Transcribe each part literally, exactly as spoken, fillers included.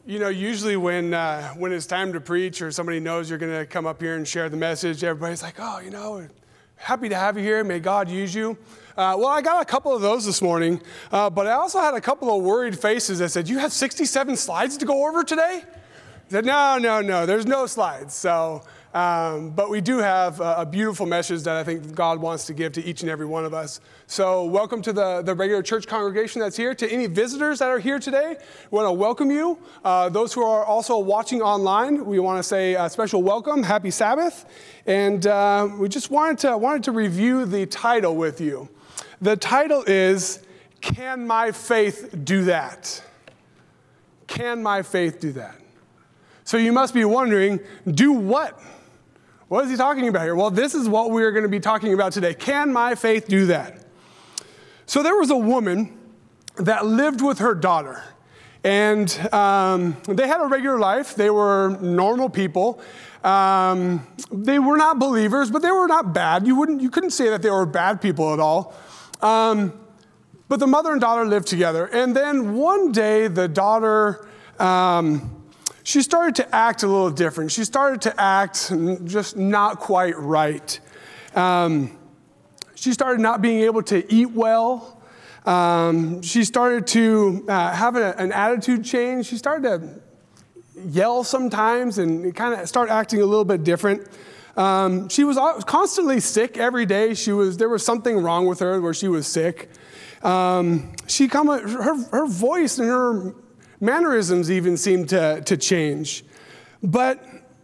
You know, usually when uh, when it's time to preach or somebody knows you're going to come up here and share the message, everybody's like, oh, you know, happy to have you here. May God use you. Uh, well, I got a couple of those this morning, uh, but I also had a couple of worried faces that said, you have sixty-seven slides to go over today? I said, no, no, no, there's no slides. So, um, but we do have a, a beautiful message that I think God wants to give to each and every one of us. So welcome to the, the regular church congregation that's here. To any visitors that are here today, we want to welcome you. Uh, those who are also watching online, we want to say a special welcome, happy Sabbath. And uh, we just wanted to, wanted to review the title with you. The title is, Can My Faith Do That? Can my faith do that? So you must be wondering, do what? What is he talking about here? Well, this is what we're going to be talking about today. Can my faith do that? So there was a woman that lived with her daughter. And um, they had a regular life. They were normal people. Um, they were not believers, but they were not bad. You wouldn't, you couldn't say that they were bad people at all. Um, but the mother and daughter lived together. And then one day, the daughter, um, she started to act a little different. She started to act just not quite right. Um, she started not being able to eat well. Um, she started to uh, have a, an attitude change. She started to yell sometimes and kind of start acting a little bit different. Um, she was constantly sick every day. She was there was something wrong with her where she was sick. Um, she come her her voice and her mannerisms even seemed to, to change. But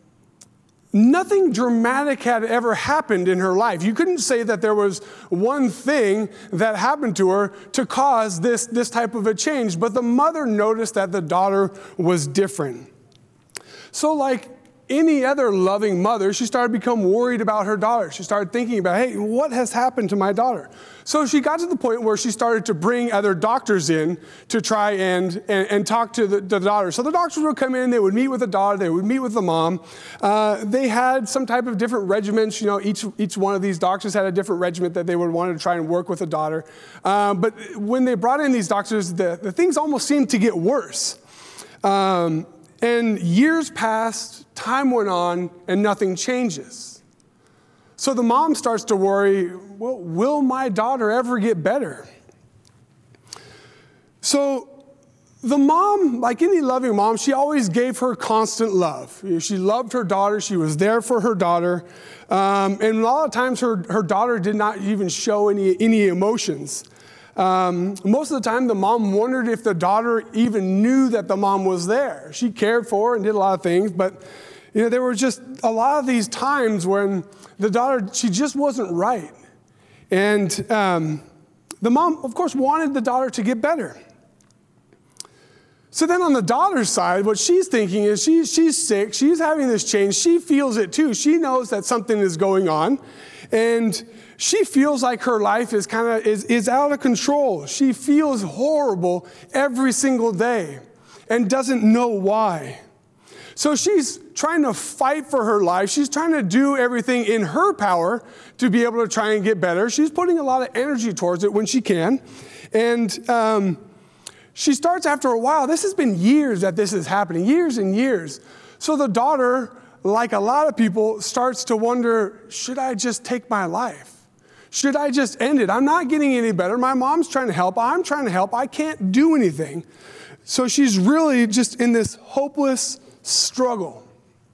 nothing dramatic had ever happened in her life. You couldn't say that there was one thing that happened to her to cause this, this type of a change. But the mother noticed that the daughter was different. So like any other loving mother, she started to become worried about her daughter. She started thinking about, hey, what has happened to my daughter? So she got to the point where she started to bring other doctors in to try and, and, and talk to the, the daughter. So the doctors would come in, they would meet with the daughter, they would meet with the mom. Uh, they had some type of different regimens. You know, each, each one of these doctors had a different regiment that they would want to try and work with the daughter. Uh, but when they brought in these doctors, the, the things almost seemed to get worse. Um, and years passed, time went on, and nothing changes. So the mom starts to worry, well, will my daughter ever get better? So the mom, like any loving mom, she always gave her constant love. She loved her daughter. She was there for her daughter. Um, and a lot of times her, her daughter did not even show any, any emotions. Um, most of the time, the mom wondered if the daughter even knew that the mom was there. She cared for her and did a lot of things, but you know, there were just a lot of these times when the daughter, she just wasn't right. And um, the mom, of course, wanted the daughter to get better. So then on the daughter's side, what she's thinking is she, she's sick. She's having this change. She feels it too. She knows that something is going on. And she feels like her life is kind of is, is out of control. She feels horrible every single day and doesn't know why. So she's trying to fight for her life. She's trying to do everything in her power to be able to try and get better. She's putting a lot of energy towards it when she can. And um, she starts after a while. This has been years that this is happening, years and years. So the daughter, like a lot of people, starts to wonder, should I just take my life? Should I just end it? I'm not getting any better. My mom's trying to help. I'm trying to help. I can't do anything. So she's really just in this hopeless struggle.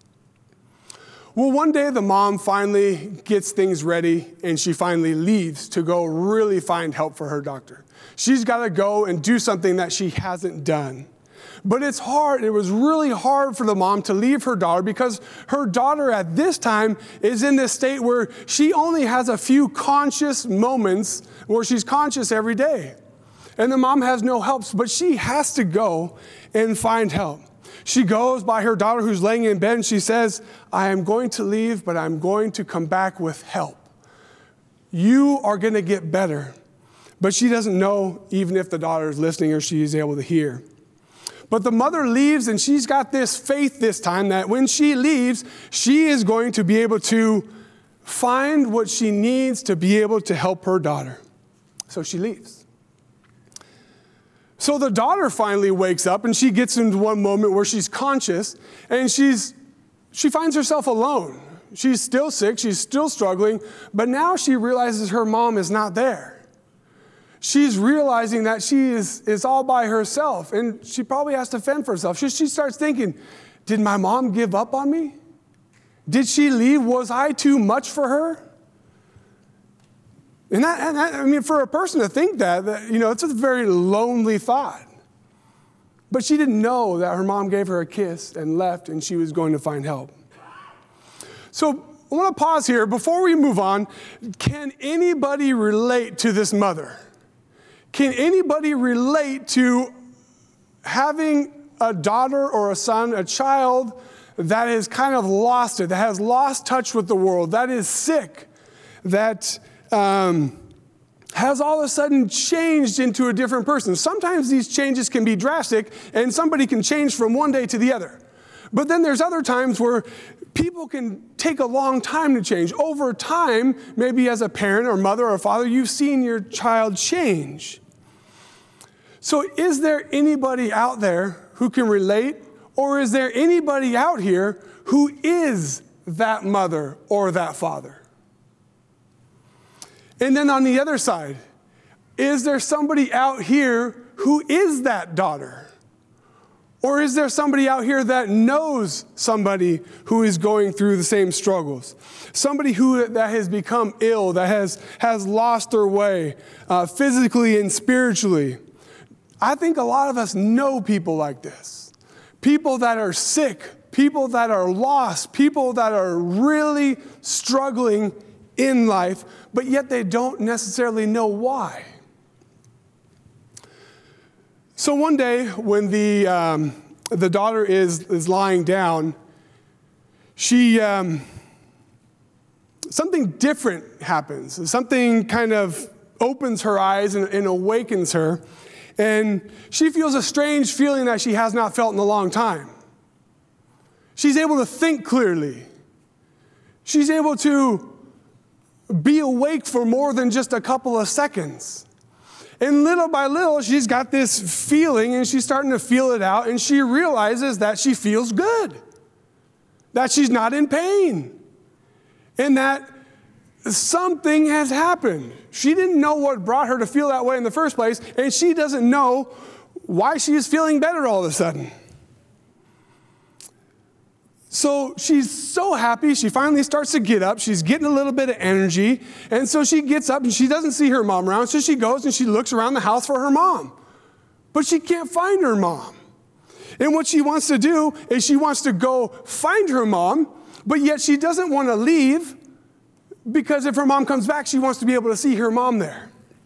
Well, one day the mom finally gets things ready and she finally leaves to go really find help for her doctor. She's got to go and do something that she hasn't done. But it's hard. It was really hard for the mom to leave her daughter because her daughter at this time is in this state where she only has a few conscious moments where she's conscious every day. And the mom has no help, but she has to go and find help. She goes by her daughter who's laying in bed and she says, I am going to leave, but I'm going to come back with help. You are going to get better. But she doesn't know even if the daughter is listening or she is able to hear. But the mother leaves and she's got this faith this time that when she leaves, she is going to be able to find what she needs to be able to help her daughter. So she leaves. So the daughter finally wakes up and she gets into one moment where she's conscious and she's she finds herself alone. She's still sick, she's still struggling, but now she realizes her mom is not there. She's realizing that she is, is all by herself, and she probably has to fend for herself. She, she starts thinking, did my mom give up on me? Did she leave? Was I too much for her? And that, and that I mean, for a person to think that, that, you know, it's a very lonely thought. But she didn't know that her mom gave her a kiss and left, and she was going to find help. So I want to pause here. Before we move on, can anybody relate to this mother? Can anybody relate to having a daughter or a son, a child that has kind of lost it, that has lost touch with the world, that is sick, that um, has all of a sudden changed into a different person? Sometimes these changes can be drastic, and somebody can change from one day to the other. But then there's other times where people can take a long time to change. Over time, maybe as a parent or mother or father, you've seen your child change. So is there anybody out there who can relate? Or is there anybody out here who is that mother or that father? And then on the other side, is there somebody out here who is that daughter? Or is there somebody out here that knows somebody who is going through the same struggles? Somebody who that has become ill, that has, has lost their way uh, physically and spiritually. I think a lot of us know people like this. People that are sick, people that are lost, people that are really struggling in life, but yet they don't necessarily know why. So one day when the um, the daughter is, is lying down, she um, something different happens. Something kind of opens her eyes and, and awakens her. And she feels a strange feeling that she has not felt in a long time. She's able to think clearly. She's able to be awake for more than just a couple of seconds. And little by little, she's got this feeling, and she's starting to feel it out, and she realizes that she feels good, that she's not in pain, and that something has happened. She didn't know what brought her to feel that way in the first place, and she doesn't know why she is feeling better all of a sudden. So she's so happy, she finally starts to get up. She's getting a little bit of energy. And so she gets up and she doesn't see her mom around. So she goes and she looks around the house for her mom. But she can't find her mom. And what she wants to do is she wants to go find her mom, but yet she doesn't want to leave because if her mom comes back, she wants to be able to see her mom there.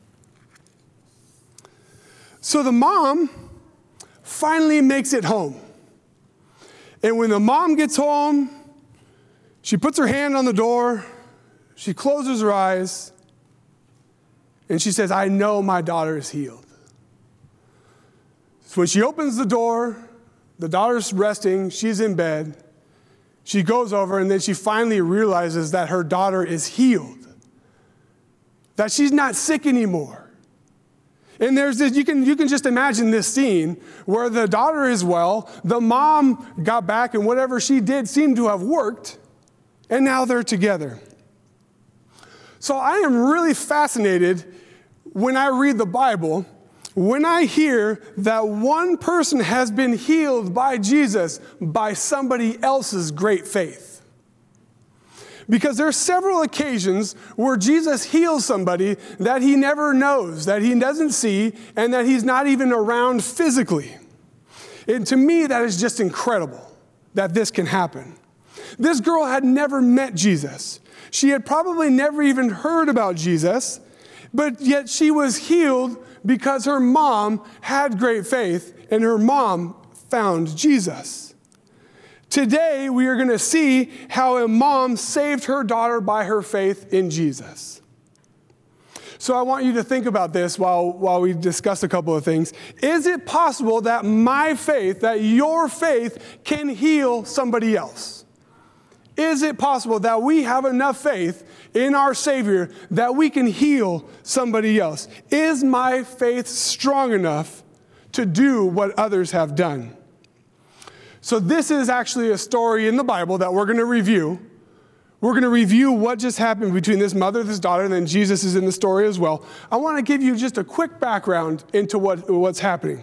So the mom finally makes it home. And when the mom gets home, she puts her hand on the door, she closes her eyes, and she says, I know my daughter is healed. So when she opens the door, the daughter's resting, she's in bed. She goes over, and then she finally realizes that her daughter is healed, that she's not sick anymore. And there's this, you can, you can just imagine this scene where the daughter is well, the mom got back, and whatever she did seemed to have worked, and now they're together. So I am really fascinated when I read the Bible, when I hear that one person has been healed by Jesus by somebody else's great faith. Because there are several occasions where Jesus heals somebody that he never knows, that he doesn't see, and that he's not even around physically. And to me, that is just incredible that this can happen. This girl had never met Jesus. She had probably never even heard about Jesus, but yet she was healed because her mom had great faith, and her mom found Jesus. Today, we are going to see how a mom saved her daughter by her faith in Jesus. So I want you to think about this while, while we discuss a couple of things. Is it possible that my faith, that your faith, can heal somebody else? Is it possible that we have enough faith in our Savior that we can heal somebody else? Is my faith strong enough to do what others have done. So this is actually a story in the Bible that we're going to review. We're going to review what just happened between this mother and this daughter, and then Jesus is in the story as well. I want to give you just a quick background into what, what's happening.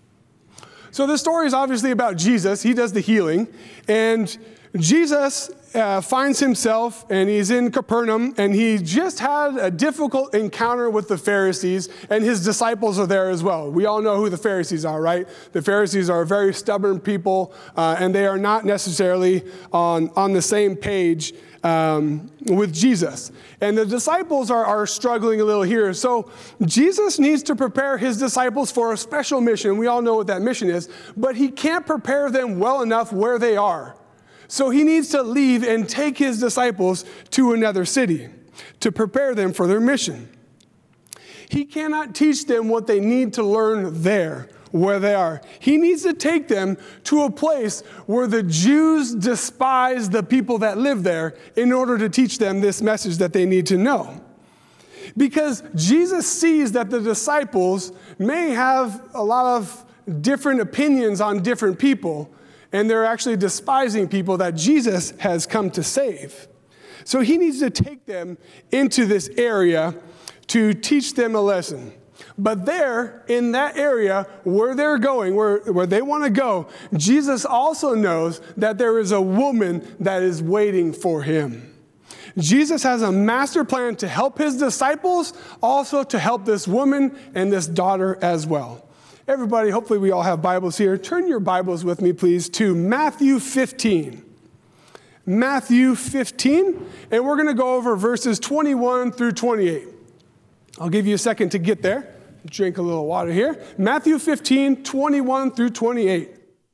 So this story is obviously about Jesus. He does the healing, and Jesus uh, finds himself, and he's in Capernaum, and he just had a difficult encounter with the Pharisees, and his disciples are there as well. We all know who the Pharisees are, right? The Pharisees are very stubborn people, uh, and they are not necessarily on, on the same page um, with Jesus. And the disciples are, are struggling a little here. So Jesus needs to prepare his disciples for a special mission. We all know what that mission is, but he can't prepare them well enough where they are. So he needs to leave and take his disciples to another city to prepare them for their mission. He cannot teach them what they need to learn there, where they are. He needs to take them to a place where the Jews despise the people that live there in order to teach them this message that they need to know. Because Jesus sees that the disciples may have a lot of different opinions on different people, and they're actually despising people that Jesus has come to save. So he needs to take them into this area to teach them a lesson. But there, in that area where they're going, where, where they want to go, Jesus also knows that there is a woman that is waiting for him. Jesus has a master plan to help his disciples, also to help this woman and this daughter as well. Everybody, hopefully we all have Bibles here. Turn your Bibles with me, please, to Matthew fifteen. Matthew fifteen, and we're going to go over verses twenty-one through twenty-eight. I'll give you a second to get there. Drink a little water here. Matthew fifteen, twenty-one through twenty-eight.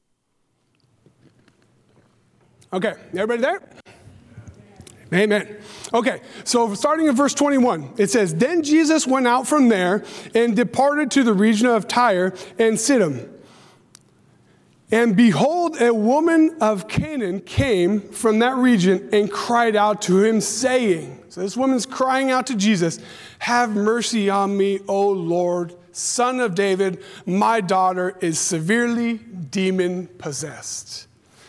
Okay, everybody there? Amen. Okay, so starting in verse twenty-one, it says, Then Jesus went out from there and departed to the region of Tyre and Sidon. And behold, a woman of Canaan came from that region and cried out to him, saying, so this woman's crying out to Jesus, Have mercy on me, O Lord, Son of David. My daughter is severely demon-possessed.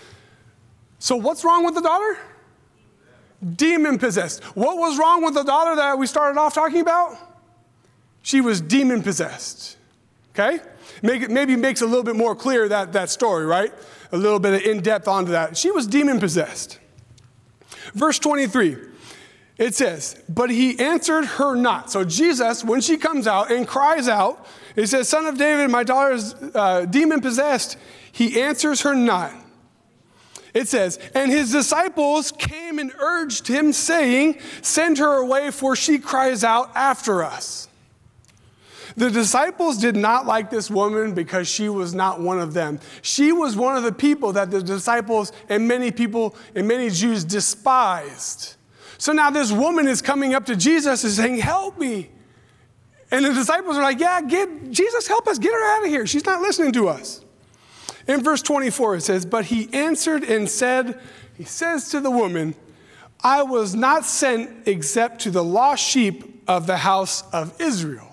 So what's wrong with the daughter? Demon-possessed. What was wrong with the daughter that we started off talking about? She was demon-possessed. Okay? Make it, maybe makes a little bit more clear that, that story, right? A little bit of in-depth onto that. She was demon-possessed. Verse twenty-three, it says, But he answered her not. So Jesus, when she comes out and cries out, it says, Son of David, my daughter is uh, demon-possessed. He answers her not. It says, And his disciples came and urged him, saying, Send her away, for she cries out after us. The disciples did not like this woman because she was not one of them. She was one of the people that the disciples and many people and many Jews despised. So now this woman is coming up to Jesus and saying, Help me. And the disciples are like, Yeah, get Jesus, help us. Get her out of here. She's not listening to us. In verse twenty-four, it says, But he answered and said, he says to the woman, I was not sent except to the lost sheep of the house of Israel.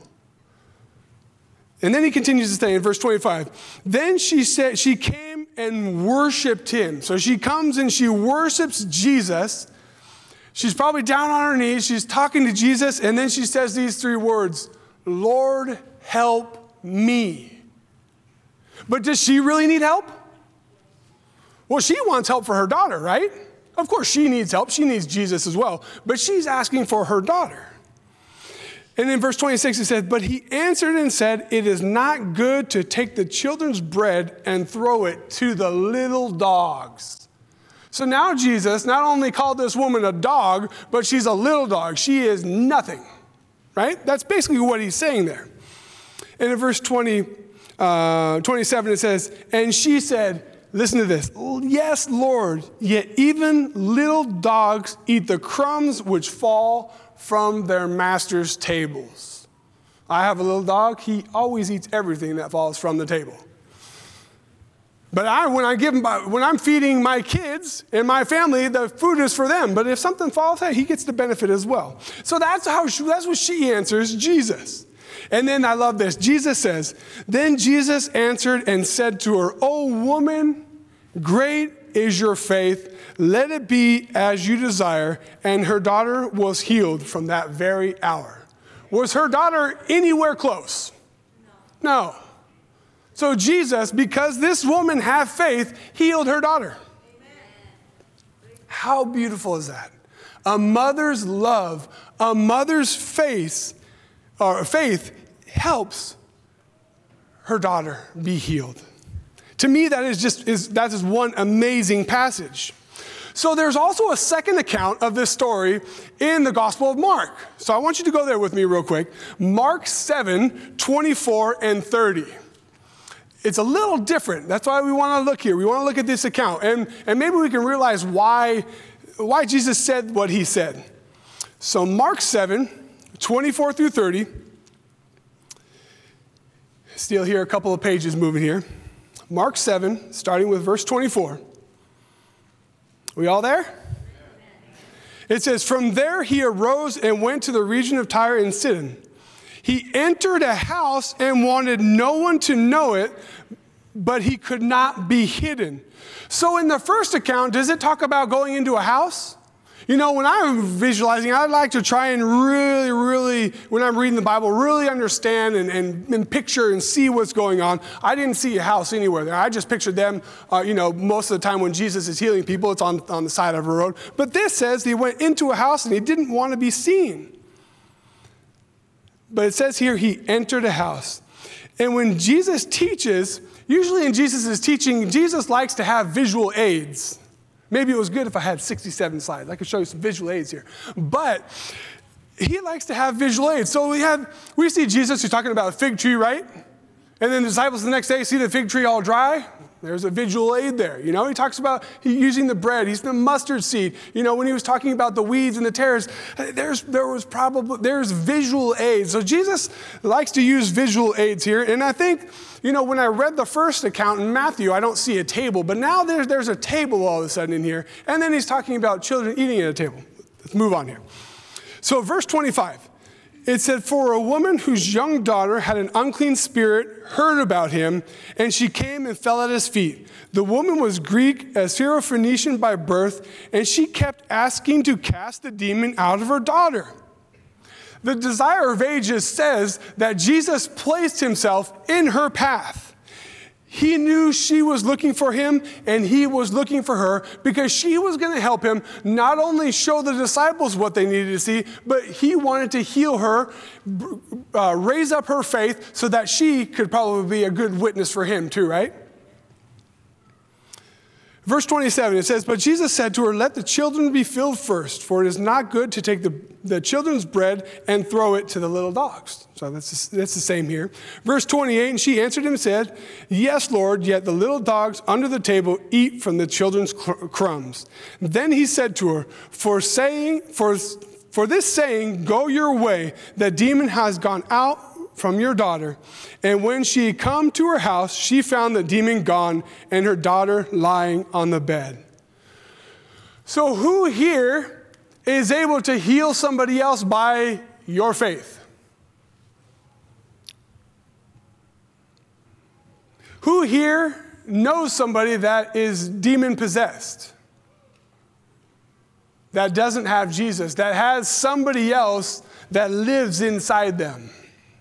And then he continues to say in verse twenty-five, Then she said, she came and worshiped him. So she comes and she worships Jesus. She's probably down on her knees. She's talking to Jesus. And then she says these three words, Lord, help me. But does she really need help? Well, she wants help for her daughter, right? Of course, she needs help. She needs Jesus as well. But she's asking for her daughter. And in verse twenty-six, it says, But he answered and said, It is not good to take the children's bread and throw it to the little dogs. So now Jesus not only called this woman a dog, but she's a little dog. She is nothing, right? That's basically what he's saying there. And in verse twenty, uh, twenty-seven, it says, And she said, listen to this. Yes, Lord, yet even little dogs eat the crumbs which fall from their master's tables. I have a little dog. He always eats everything that falls from the table. But I, when I give him, when I'm feeding my kids and my family, the food is for them. But if something falls, hey, he gets the benefit as well. So that's how she, that's what she answers Jesus. And then I love this. Jesus says, then Jesus answered and said to her, "O woman, great is your faith. Let it be as you desire." And her daughter was healed from that very hour. Was her daughter anywhere close? No. No. So Jesus, because this woman had faith, healed her daughter. Amen. How beautiful is that? A mother's love, a mother's faith, or faith helps her daughter be healed. To me, that is just is that is one amazing passage. So there's also a second account of this story in the Gospel of Mark. So I want you to go there with me real quick. Mark seven, twenty-four and thirty. It's a little different. That's why we want to look here. We want to look at this account. And, and maybe we can realize why, why Jesus said what he said. So Mark seven, twenty-four through thirty. Still here, a couple of pages moving here. Mark seven, starting with verse twenty-four. We all there? It says, "From there he arose and went to the region of Tyre and Sidon. He entered a house and wanted no one to know it, but he could not be hidden." So in the first account, does it talk about going into a house? You know, when I'm visualizing, I like to try and really, really, when I'm reading the Bible, really understand and, and, and picture and see what's going on. I didn't see a house anywhere there. I just pictured them, uh, you know, most of the time when Jesus is healing people, it's on, on the side of a road. But this says he went into a house and he didn't want to be seen. But it says here he entered a house. And when Jesus teaches, usually in Jesus' teaching, Jesus likes to have visual aids. Maybe it was good if I had sixty-seven slides. I could show you some visual aids here. But he likes to have visual aids. So we had, we see Jesus who's talking about a fig tree, right? And then the disciples the next day see the fig tree all dry. There's a visual aid there. You know, he talks about using the bread. He's the mustard seed. You know, when he was talking about the weeds and the tares, there's there was probably there's visual aids. So Jesus likes to use visual aids here. And I think, you know, when I read the first account in Matthew, I don't see a table. But now there's there's a table all of a sudden in here. And then he's talking about children eating at a table. Let's move on here. So verse twenty-five. It said, "For a woman whose young daughter had an unclean spirit heard about him, and she came and fell at his feet. The woman was Greek, a Syrophoenician by birth, and she kept asking to cast the demon out of her daughter." The Desire of Ages says that Jesus placed himself in her path. He knew she was looking for him, and he was looking for her because she was going to help him not only show the disciples what they needed to see, but he wanted to heal her, uh, raise up her faith so that she could probably be a good witness for him too, right? Verse twenty-seven, it says, "But Jesus said to her, 'Let the children be filled first, for it is not good to take the, the children's bread and throw it to the little dogs.'" So that's, that's the same here. Verse twenty-eight, "And she answered him and said, 'Yes, Lord, yet the little dogs under the table eat from the children's crumbs.' Then he said to her, for saying, for, for this saying, go your way, the demon has gone out from your daughter. And when she had come to her house, she found the demon gone and her daughter lying on the bed." So who here is able to heal somebody else by your faith? Who here knows somebody that is demon possessed? That doesn't have Jesus, that has somebody else that lives inside them?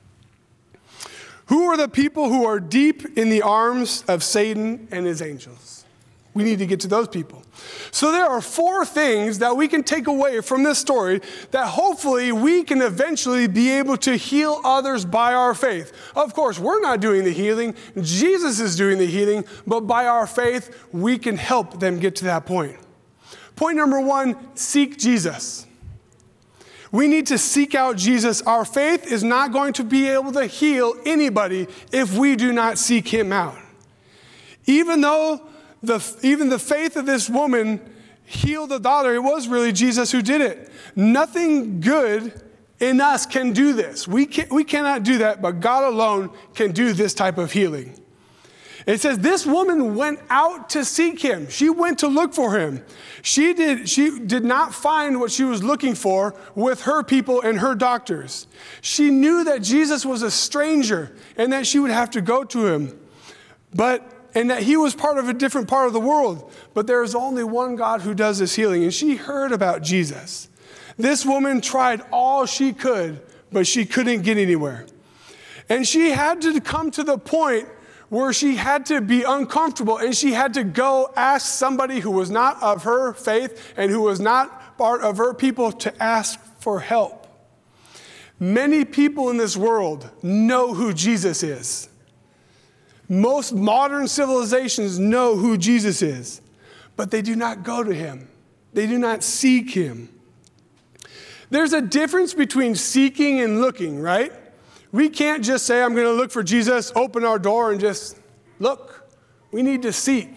Who are the people who are deep in the arms of Satan and his angels? We need to get to those people. So there are four things that we can take away from this story that hopefully we can eventually be able to heal others by our faith. Of course, we're not doing the healing. Jesus is doing the healing. But by our faith, we can help them get to that point. Point number one, seek Jesus. We need to seek out Jesus. Our faith is not going to be able to heal anybody if we do not seek him out. Even though the, even the faith of this woman healed the daughter, it was really Jesus who did it. Nothing good in us can do this. We, can, we cannot do that, but God alone can do this type of healing. It says this woman went out to seek him. She went to look for him. She did, she did not find what she was looking for with her people and her doctors. She knew that Jesus was a stranger and that she would have to go to him, but and that he was part of a different part of the world. But there is only one God who does this healing, and she heard about Jesus. This woman tried all she could, but she couldn't get anywhere. And she had to come to the point where she had to be uncomfortable and she had to go ask somebody who was not of her faith and who was not part of her people to ask for help. Many people in this world know who Jesus is. Most modern civilizations know who Jesus is, but they do not go to him. They do not seek him. There's a difference between seeking and looking, right? We can't just say, I'm going to look for Jesus, open our door, and just look. We need to seek.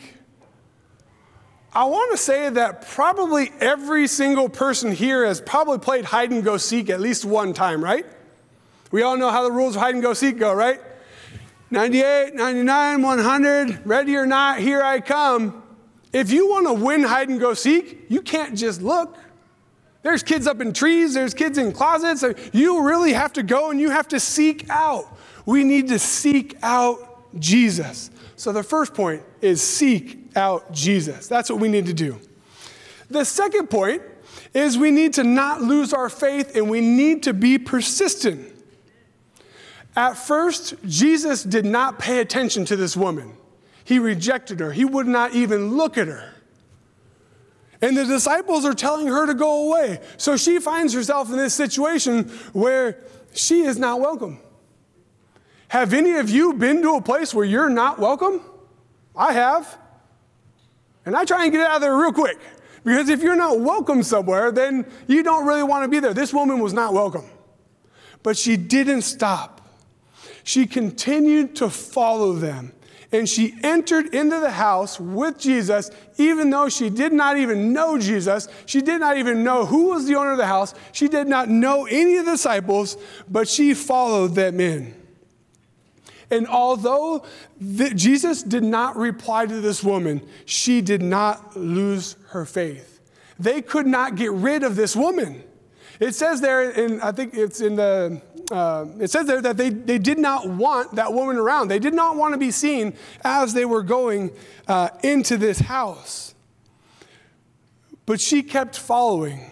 I want to say that probably every single person here has probably played hide and go seek at least one time, right? We all know how the rules of hide and go seek go, right? ninety-eight, ninety-nine, one hundred, ready or not, here I come. If you want to win hide and go seek, you can't just look. There's kids up in trees, there's kids in closets. You really have to go and you have to seek out. We need to seek out Jesus. So the first point is seek out Jesus. That's what we need to do. The second point is we need to not lose our faith and we need to be persistent. At first, Jesus did not pay attention to this woman. He rejected her. He would not even look at her. And the disciples are telling her to go away. So she finds herself in this situation where she is not welcome. Have any of you been to a place where you're not welcome? I have. And I try and get out of there real quick. Because if you're not welcome somewhere, then you don't really want to be there. This woman was not welcome. But she didn't stop. She continued to follow them. And she entered into the house with Jesus, even though she did not even know Jesus. She did not even know who was the owner of the house. She did not know any of the disciples, but she followed them in. And although the, Jesus did not reply to this woman, she did not lose her faith. They could not get rid of this woman. It says there, and I think it's in the... Uh, it says there that they, they did not want that woman around. They did not want to be seen as they were going uh, into this house. But she kept following.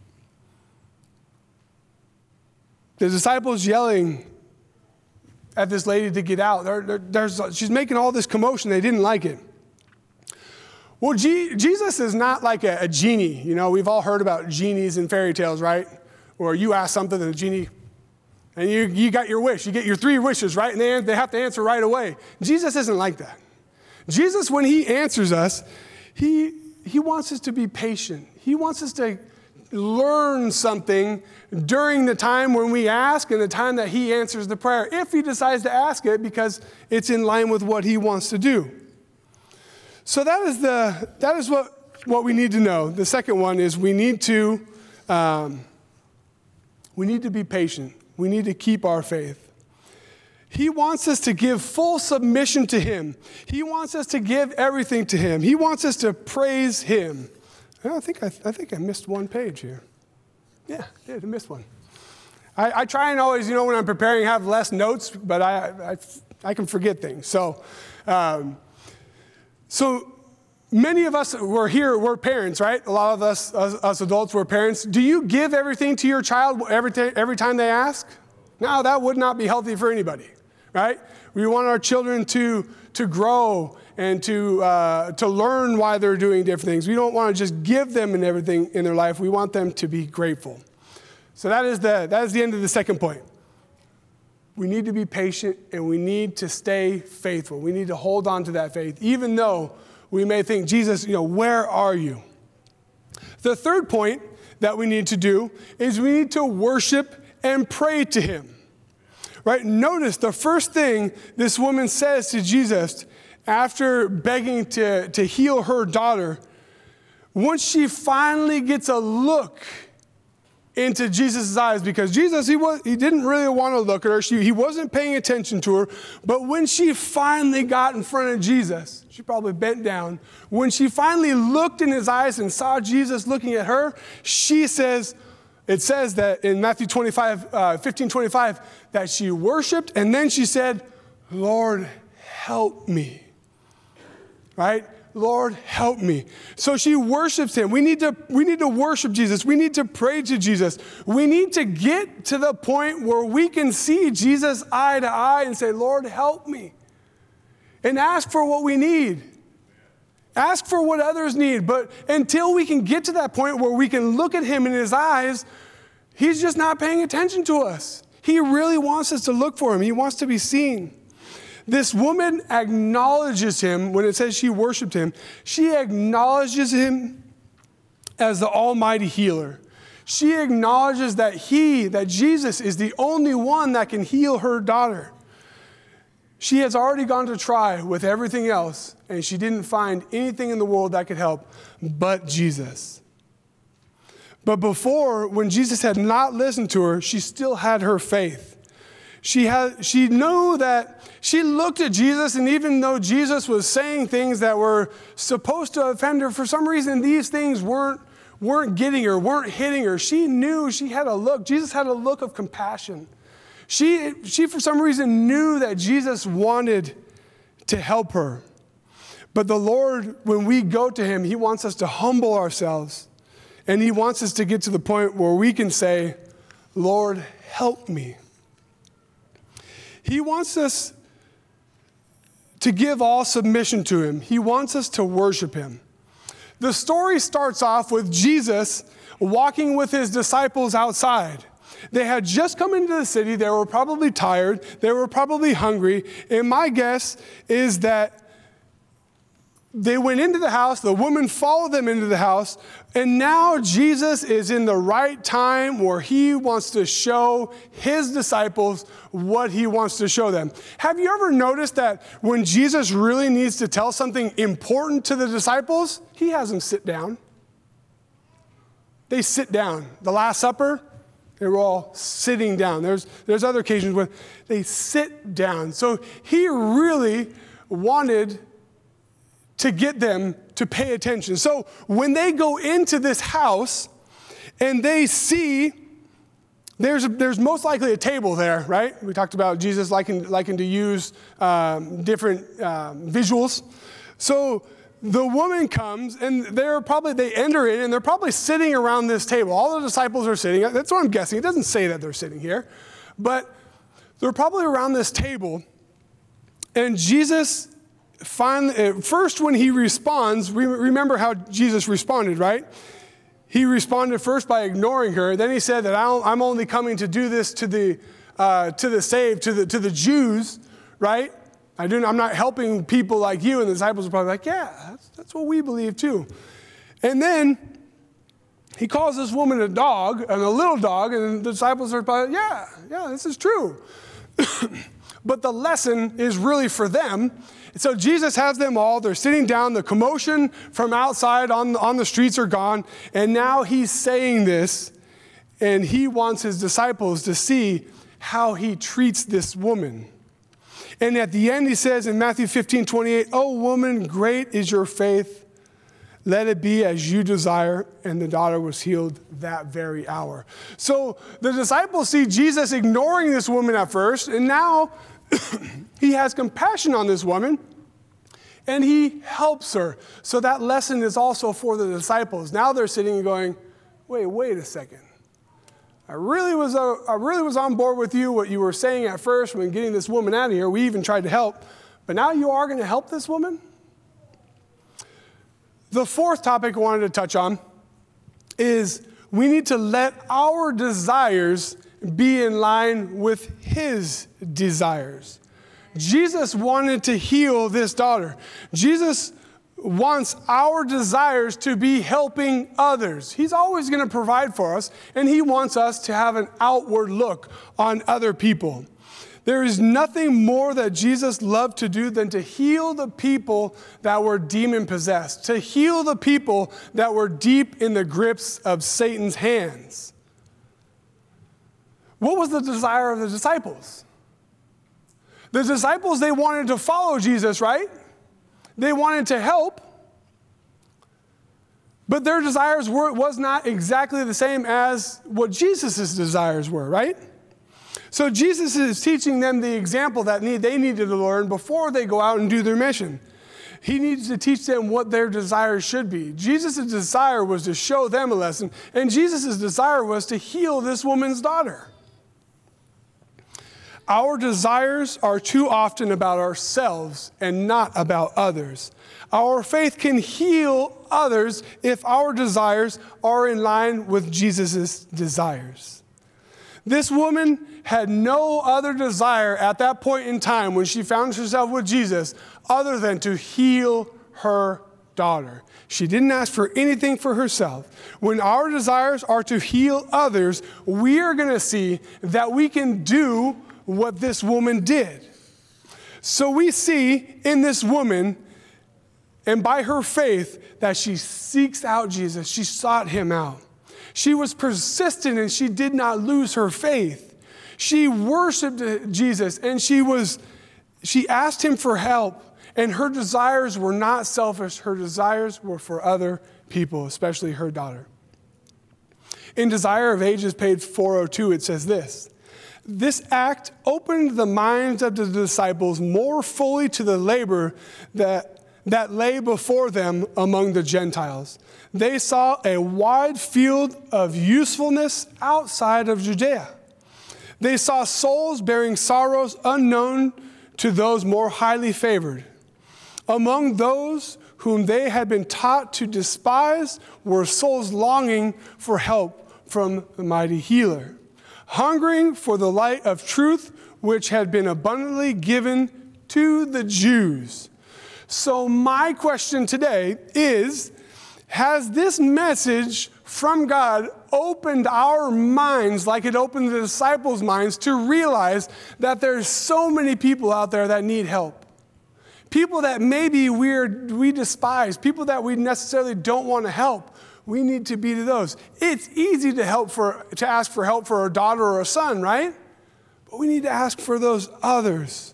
The disciples yelling at this lady to get out. There, there, there's, she's making all this commotion. They didn't like it. Well, G- Jesus is not like a, a genie. You know, we've all heard about genies in fairy tales, right? Or you ask something and the genie... And you, you got your wish. You get your three wishes, right? And they, they have to answer right away. Jesus isn't like that. Jesus, when he answers us, he, he wants us to be patient. He wants us to learn something during the time when we ask and the time that he answers the prayer, if he decides to ask it, because it's in line with what he wants to do. So that is, the, that is what, what we need to know. The second one is we need to, um, we need to be patient. We need to keep our faith. He wants us to give full submission to him. He wants us to give everything to him. He wants us to praise him. I think I, I think I missed one page here. Yeah, I did. I missed one. I, I try and always, you know, when I'm preparing, have less notes, but I I, I can forget things. So, um, so many of us were here, we're parents, right? A lot of us, us, us adults, were parents. Do you give everything to your child every, t- every time they ask? No, that would not be healthy for anybody, right? We want our children to, to grow and to, uh, to learn why they're doing different things. We don't want to just give them and everything in their life. We want them to be grateful. So that is the, that is the end of the second point. We need to be patient and we need to stay faithful. We need to hold on to that faith, even though we may think, Jesus, you know, where are you? The third point that we need to do is we need to worship and pray to him. Right? Notice the first thing this woman says to Jesus after begging to, to heal her daughter, once she finally gets a look into Jesus' eyes because Jesus, he was he didn't really want to look at her. She, he wasn't paying attention to her. But when she finally got in front of Jesus, she probably bent down. When she finally looked in his eyes and saw Jesus looking at her, she says, it says that in Matthew twenty-five, uh, fifteen twenty-five, that she worshiped and then she said, Lord, help me. Right? Lord, help me. So she worships him. We need to, we need to worship Jesus. We need to pray to Jesus. We need to get to the point where we can see Jesus eye to eye and say, Lord, help me. And ask for what we need. Ask for what others need. But until we can get to that point where we can look at him in his eyes, he's just not paying attention to us. He really wants us to look for him. He wants to be seen. This woman acknowledges him when it says she worshiped him. She acknowledges him as the almighty healer. She acknowledges that he, that Jesus is the only one that can heal her daughter. She has already gone to try with everything else, and she didn't find anything in the world that could help but Jesus. But before, when Jesus had not listened to her, she still had her faith. She had, she knew that she looked at Jesus, and even though Jesus was saying things that were supposed to offend her, for some reason these things weren't, weren't getting her, weren't hitting her. She knew she had a look. Jesus had a look of compassion. She, she for some reason knew that Jesus wanted to help her. But the Lord, when we go to him, he wants us to humble ourselves. And he wants us to get to the point where we can say, Lord, help me. He wants us to give all submission to him. He wants us to worship him. The story starts off with Jesus walking with his disciples outside. They had just come into the city. They were probably tired. They were probably hungry. And my guess is that they went into the house. The woman followed them into the house. And now Jesus is in the right time where he wants to show his disciples what he wants to show them. Have you ever noticed that when Jesus really needs to tell something important to the disciples, he has them sit down? They sit down. The Last Supper, they were all sitting down. There's, there's other occasions where they sit down. So he really wanted to get them to pay attention. So when they go into this house and they see, there's, a, there's most likely a table there, right? We talked about Jesus liking, liking to use um, different um, visuals. So the woman comes and they're probably, they enter in and they're probably sitting around this table. All the disciples are sitting. That's what I'm guessing. It doesn't say that they're sitting here, but they're probably around this table. And Jesus finally, first when he responds, remember how Jesus responded, right? He responded first by ignoring her. Then he said that I'm only coming to do this to the uh, to the saved, to the to the Jews, right? I do. I'm not helping people like you. And the disciples are probably like, yeah, that's, that's what we believe too. And then he calls this woman a dog and a little dog, and the disciples are probably, yeah, yeah, this is true. But the lesson is really for them. So Jesus has them all. They're sitting down. The commotion from outside on, on the streets are gone. And now he's saying this, and he wants his disciples to see how he treats this woman. And at the end, he says in Matthew fifteen twenty-eight, "Oh, woman, great is your faith. Let it be as you desire." And the daughter was healed that very hour. So the disciples see Jesus ignoring this woman at first, and now he has compassion on this woman, and he helps her. So that lesson is also for the disciples. Now they're sitting and going, wait, wait a second. I really was uh, I really was on board with you, what you were saying at first when getting this woman out of here. We even tried to help. But now you are going to help this woman? The fourth topic I wanted to touch on is we need to let our desires be in line with his desires. Jesus wanted to heal this daughter. Jesus wants our desires to be helping others. He's always going to provide for us, and he wants us to have an outward look on other people. There is nothing more that Jesus loved to do than to heal the people that were demon-possessed, to heal the people that were deep in the grips of Satan's hands. What was the desire of the disciples? The disciples, they wanted to follow Jesus, right? They wanted to help. But their desires were was not exactly the same as what Jesus' desires were, right? So Jesus is teaching them the example that need, they needed to learn before they go out and do their mission. He needs to teach them what their desires should be. Jesus' desire was to show them a lesson, and Jesus' desire was to heal this woman's daughter. Our desires are too often about ourselves and not about others. Our faith can heal others if our desires are in line with Jesus' desires. This woman had no other desire at that point in time when she found herself with Jesus other than to heal her daughter. She didn't ask for anything for herself. When our desires are to heal others, we are going to see that we can do what this woman did. So we see in this woman, and by her faith, that she seeks out Jesus. She sought him out. She was persistent and she did not lose her faith. She worshiped Jesus and she was, she asked him for help, and her desires were not selfish. Her desires were for other people, especially her daughter. In Desire of Ages, page four oh two, it says this: "This act opened the minds of the disciples more fully to the labor that that lay before them among the Gentiles. They saw a wide field of usefulness outside of Judea. They saw souls bearing sorrows unknown to those more highly favored. Among those whom they had been taught to despise were souls longing for help from the mighty healer, hungering for the light of truth which had been abundantly given to the Jews." So my question today is, has this message from God opened our minds like it opened the disciples' minds to realize that there's so many people out there that need help? People that maybe we're, we despise, people that we necessarily don't want to help. We need to be to those. It's easy to help for to ask for help for a daughter or a son, right? But we need to ask for those others.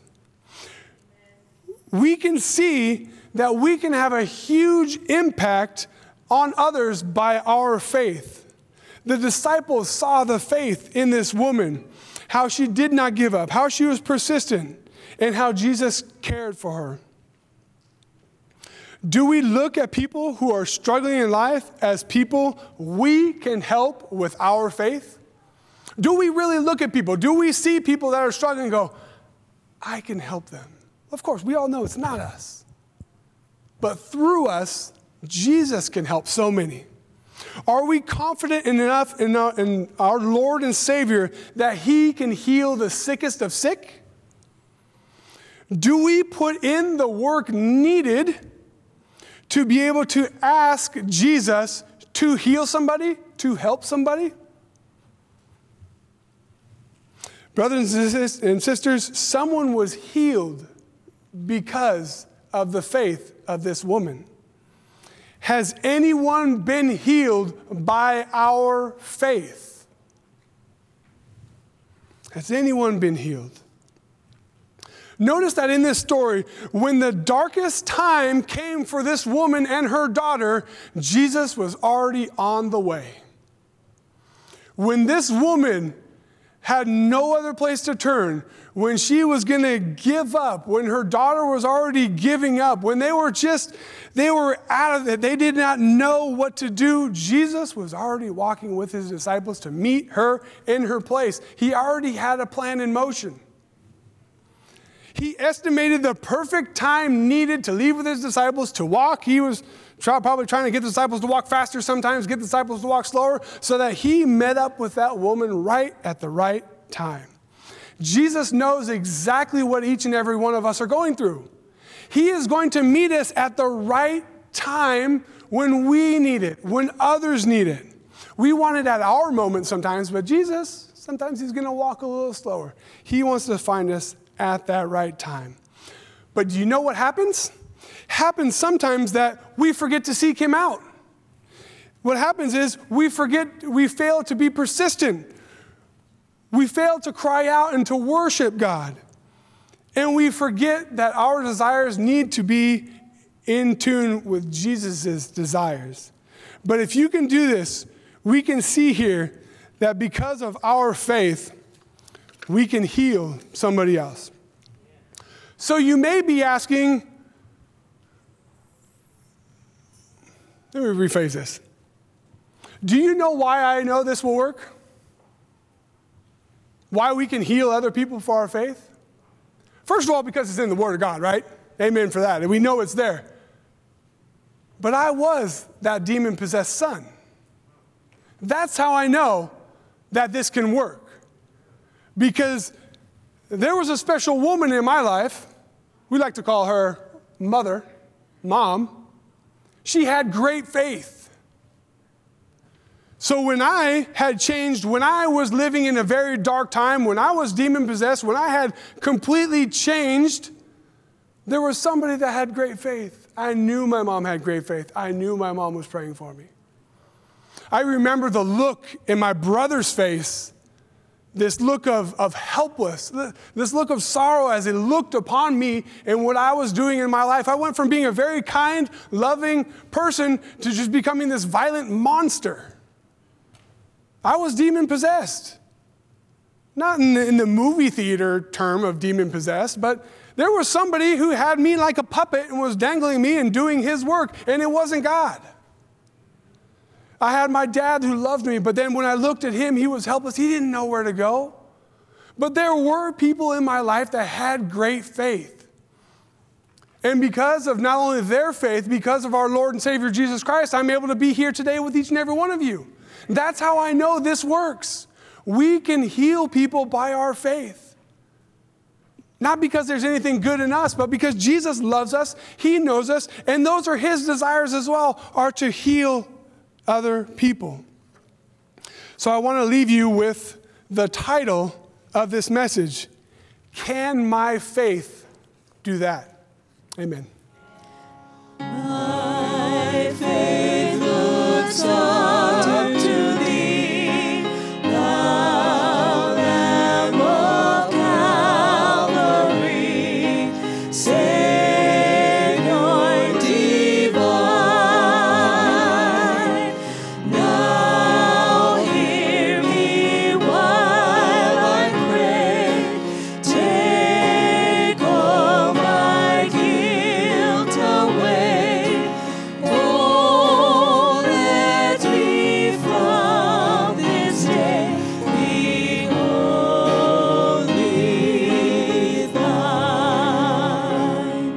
We can see that we can have a huge impact on others by our faith. The disciples saw the faith in this woman, how she did not give up, how she was persistent, and how Jesus cared for her. Do we look at people who are struggling in life as people we can help with our faith? Do we really look at people? Do we see people that are struggling and go, I can help them? Of course, we all know it's not us. But through us, Jesus can help so many. Are we confident enough in our, in our Lord and Savior that he can heal the sickest of sick? Do we put in the work needed to be able to ask Jesus to heal somebody, to help somebody? Brothers and sisters, someone was healed because of the faith of this woman. Has anyone been healed by our faith? Has anyone been healed? Notice that in this story, when the darkest time came for this woman and her daughter, Jesus was already on the way. When this woman had no other place to turn, when she was going to give up, when her daughter was already giving up, when they were just, they were out of it, they did not know what to do, Jesus was already walking with his disciples to meet her in her place. He already had a plan in motion. He estimated the perfect time needed to leave with his disciples to walk. He was try, probably trying to get the disciples to walk faster sometimes, get the disciples to walk slower, so that he met up with that woman right at the right time. Jesus knows exactly what each and every one of us are going through. He is going to meet us at the right time when we need it, when others need it. We want it at our moment sometimes, but Jesus, sometimes he's going to walk a little slower. He wants to find us at that right time. But do you know what happens? Happens sometimes that we forget to seek him out. What happens is we forget, we fail to be persistent. We fail to cry out and to worship God. And we forget that our desires need to be in tune with Jesus' desires. But if you can do this, we can see here that because of our faith, we can heal somebody else. So you may be asking, let me rephrase this. Do you know why I know this will work? Why we can heal other people for our faith? First of all, because it's in the Word of God, right? Amen for that. And we know it's there. But I was that demon-possessed son. That's how I know that this can work. Because there was a special woman in my life. We like to call her mother, mom. She had great faith. So when I had changed, when I was living in a very dark time, when I was demon-possessed, when I had completely changed, there was somebody that had great faith. I knew my mom had great faith. I knew my mom was praying for me. I remember the look in my brother's face, this look of, of helpless, this look of sorrow as he looked upon me and what I was doing in my life. I went from being a very kind, loving person to just becoming this violent monster. I was demon-possessed. Not in the, in the movie theater term of demon-possessed, but there was somebody who had me like a puppet and was dangling me and doing his work, and it wasn't God. I had my dad who loved me, but then when I looked at him, he was helpless. He didn't know where to go. But there were people in my life that had great faith. And because of not only their faith, because of our Lord and Savior Jesus Christ, I'm able to be here today with each and every one of you. That's how I know this works. We can heal people by our faith. Not because there's anything good in us, but because Jesus loves us, He knows us, and those are His desires as well, are to heal other people. So I want to leave you with the title of this message, Can My Faith Do That? Amen. My faith looks up to Thee, Thou Lamb of Calvary, Savior divine. Now hear me while I pray. Take all my guilt away. Oh, let me from this day be wholly Thine.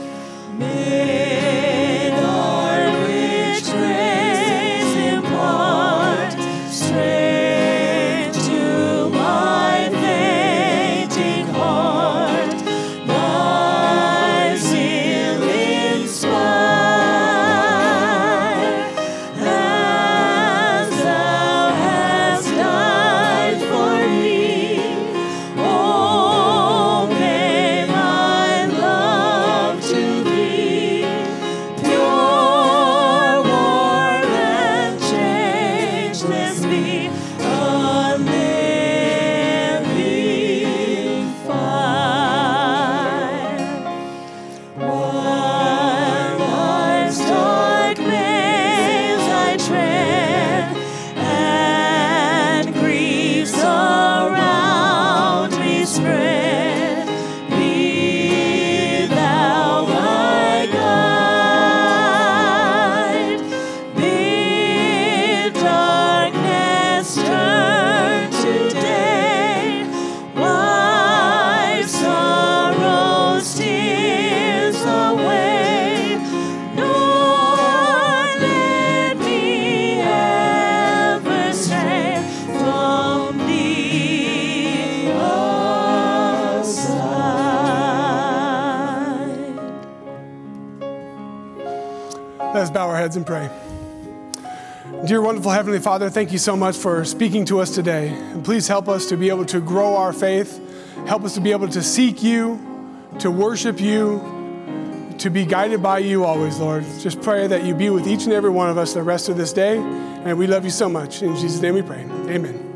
May our rich grace impart strength to my fainting heart. Thy zeal inspire, as Thou hast died for me. Oh, may my love to Thee pure, warm, and changeless be, a living fire. While life's dark maze I tread, and griefs around me spread, be Thou my guide. Bid darkness turn to day, wipe sorrow's tears away, nor let me ever stray from Thee aside. Let's bow our heads and pray. Dear wonderful Heavenly Father, thank you so much for speaking to us today. And please help us to be able to grow our faith. Help us to be able to seek you, to worship you, to be guided by you always, Lord. Just pray that you be with each and every one of us the rest of this day. And we love you so much. In Jesus' name we pray. Amen.